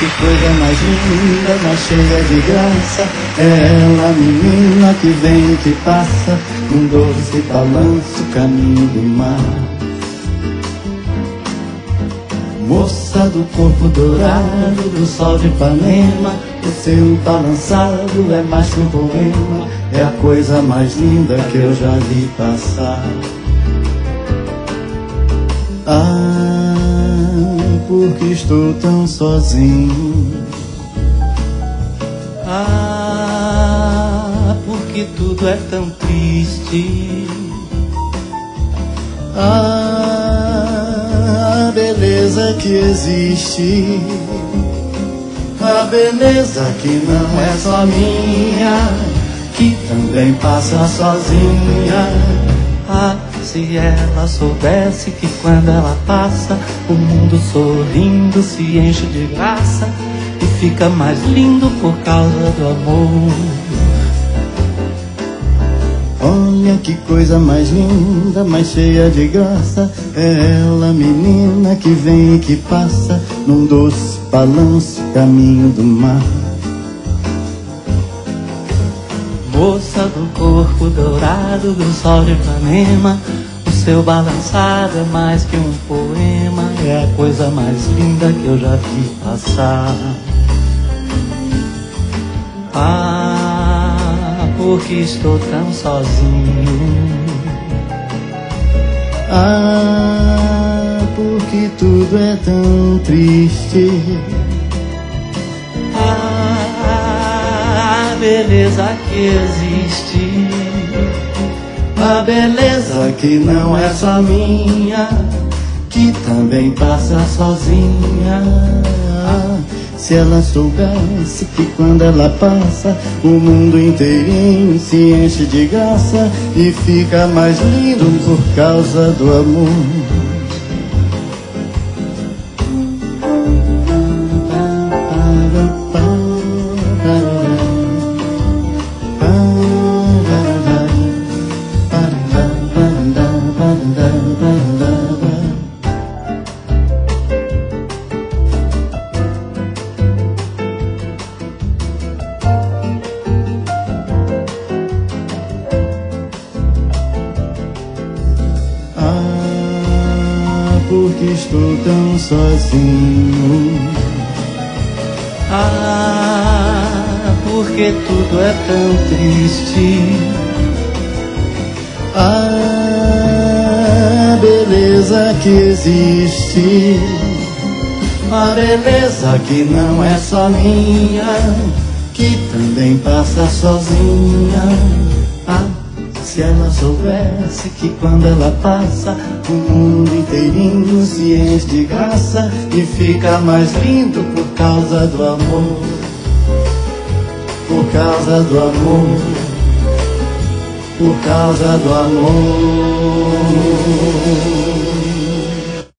que coisa mais linda, mais cheia de graça. É ela, menina, que vem e que passa, num doce balanço, caminho do mar. Moça do corpo dourado, do sol de Ipanema, o seu balançado é mais que um poema, é a coisa mais linda que eu já vi passar. Ah, porque estou tão sozinho. Ah, porque tudo é tão triste. Ah, a beleza que existe, a beleza que não é só minha, que também passa sozinha. Ah, se ela soubesse que quando ela passa, o mundo sorrindo se enche de graça e fica mais lindo por causa do amor. Olha que coisa mais linda, mais cheia de graça. É ela, menina, que vem e que passa, num doce balanço, caminho do mar. Moça do corpo dourado, do sol de Ipanema, o seu balançado é mais que um poema, é a coisa mais linda que eu já vi passar. Ah, porque estou tão sozinho. Ah, porque tudo é tão triste. A beleza que existe, A beleza que não é só minha, que também passa sozinha. Se ela soubesse que quando ela passa, o mundo inteirinho se enche de graça e fica mais lindo por causa do amor. Ah, porque estou tão sozinho. ah, porque tudo é tão triste. A beleza que existe, a beleza que não é só minha, que também passa sozinha. Ah, se ela soubesse que quando ela passa, o mundo inteirinho se enche de graça e fica mais lindo por causa do amor, por causa do amor, por causa do amor.